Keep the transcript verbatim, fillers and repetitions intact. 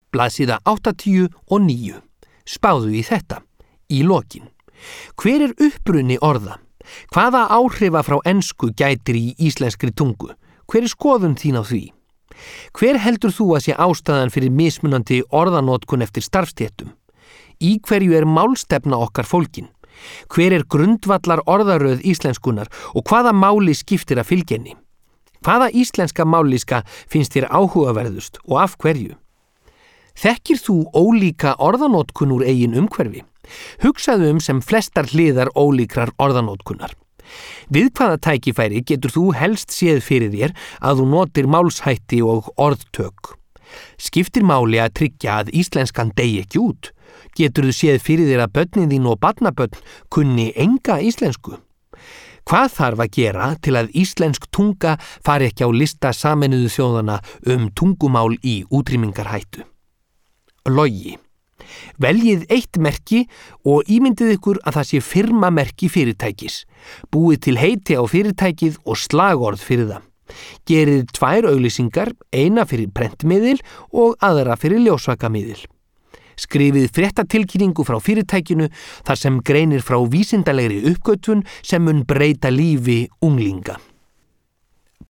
blaðsíða áttatíu og níu. Spáðu í þetta. Í lokin. Hver er uppruni orða? Hvaða áhrifa frá ensku gætir í íslenskri tungu? Hver er skoðun þín á því? Hver heldur þú að sé ástæðan fyrir mismunandi orðanotkun eftir starfstéttum? Í hverju er málstefna okkar fólkin? Hver er grundvallar orðaröð íslenskunar og hvaða máli skiptir að fylgja henni? Hvaða íslenska mállýska finnst þér áhugaverðust og af hverju? Þekkir þú ólíka orðanotkun úr eigin umhverfi? Hugsaðu um sem flestar hliðar ólíkrar orðanotkunar. Við hvaða tækifæri getur þú helst séð fyrir þér að þú notir málshætti og orðtök? Skiptir máli að tryggja að íslenskan deyi ekki út? Geturðu séð fyrir þér að börnin þín og barnabörn kunni enga íslensku? Hvað þarf að gera til að íslensk tunga fari ekki á lista Sameinuðu þjóðanna um tungumál í útrýmingarhættu? Logi. Veljið eitt merki og ímyndið ykkur að það sé firmamerki fyrirtækis. Búið til heiti á fyrirtækið og slagorð fyrir það. Gerið tvær auglýsingar, eina fyrir prentmiðil og aðra fyrir ljósvakamiðil. Skrifið fréttatilkynningu frá fyrirtækinu þar sem greinir frá vísindalegri uppgötvun sem mun breyta lífi unglinga.